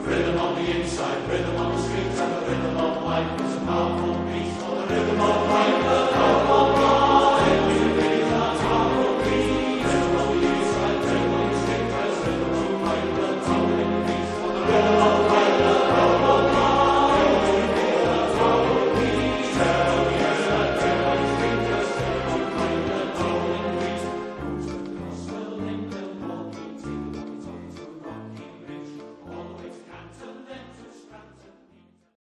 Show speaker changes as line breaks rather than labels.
Rhythm on the inside, rhythm on the streets, and the rhythm of life is a powerful beat. For the rhythm of life